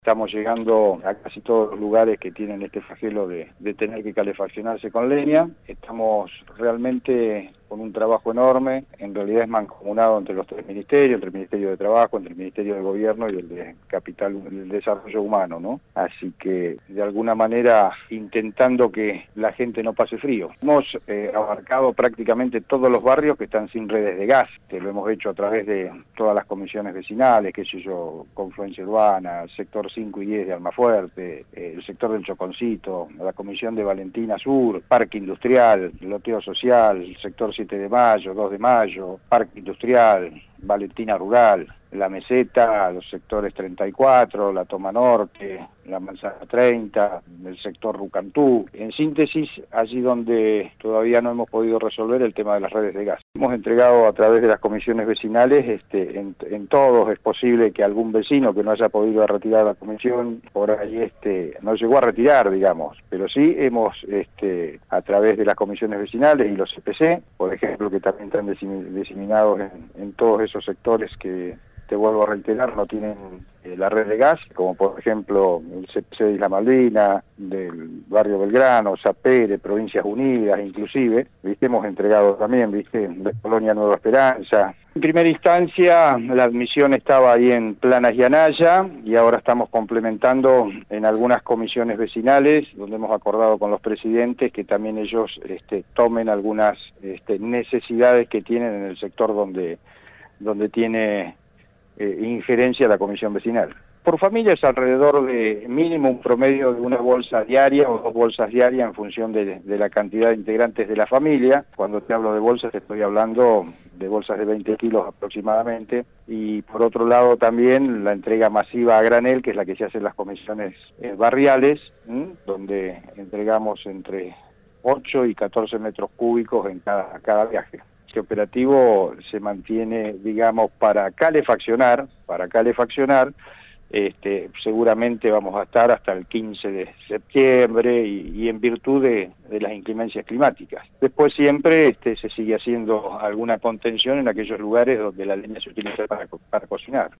Estamos llegando a casi todos los lugares que tienen este flagelo de tener que calefaccionarse con leña. Estamos realmente con un trabajo enorme, en realidad es mancomunado entre los tres ministerios, entre el Ministerio de Trabajo, entre el Ministerio de Gobierno y el de Capital, el Desarrollo Humano, ¿no? Así que, de alguna manera, intentando que la gente no pase frío. Hemos abarcado prácticamente todos los barrios que están sin redes de gas, que lo hemos hecho a través de todas las comisiones vecinales, qué sé yo, Confluencia Urbana, sector 5 y 10 de Almafuerte, el sector del Choconcito, la comisión de Valentina Sur, Parque Industrial, Loteo Social, el sector 7 de Mayo, 2 de Mayo, Parque Industrial, Valentina Rural, la Meseta, los sectores 34, la Toma Norte, la Manzana 30, el sector Rucantú. En síntesis, allí donde todavía no hemos podido resolver el tema de las redes de gas. Hemos entregado a través de las comisiones vecinales, en todos es posible que algún vecino que no haya podido retirar la comisión, por ahí no llegó a retirar, digamos, pero sí hemos, a través de las comisiones vecinales y los CPC, por ejemplo, que también están diseminados en todos esos sectores que, te vuelvo a reiterar, no tienen la red de gas, como por ejemplo el CPC de Isla Malvina, del barrio Belgrano, Sapere, Provincias Unidas, inclusive, ¿viste? Hemos entregado también, ¿viste? De Colonia Nueva Esperanza. En primera instancia, la admisión estaba ahí en Planas y Anaya, y ahora estamos complementando en algunas comisiones vecinales, donde hemos acordado con los presidentes que también ellos tomen algunas necesidades que tienen en el sector donde tiene injerencia la comisión vecinal. Por familia es alrededor de mínimo un promedio de una bolsa diaria o 2 bolsas diarias en función de la cantidad de integrantes de la familia. Cuando te hablo de bolsas te estoy hablando de bolsas de 20 kilos aproximadamente. Y por otro lado también la entrega masiva a granel, que es la que se hace en las comisiones barriales, donde entregamos entre 8 y 14 metros cúbicos en cada viaje. Este operativo se mantiene, digamos, para calefaccionar, seguramente vamos a estar hasta el 15 de septiembre y en virtud de las inclemencias climáticas. Después siempre se sigue haciendo alguna contención en aquellos lugares donde la leña se utiliza para cocinar.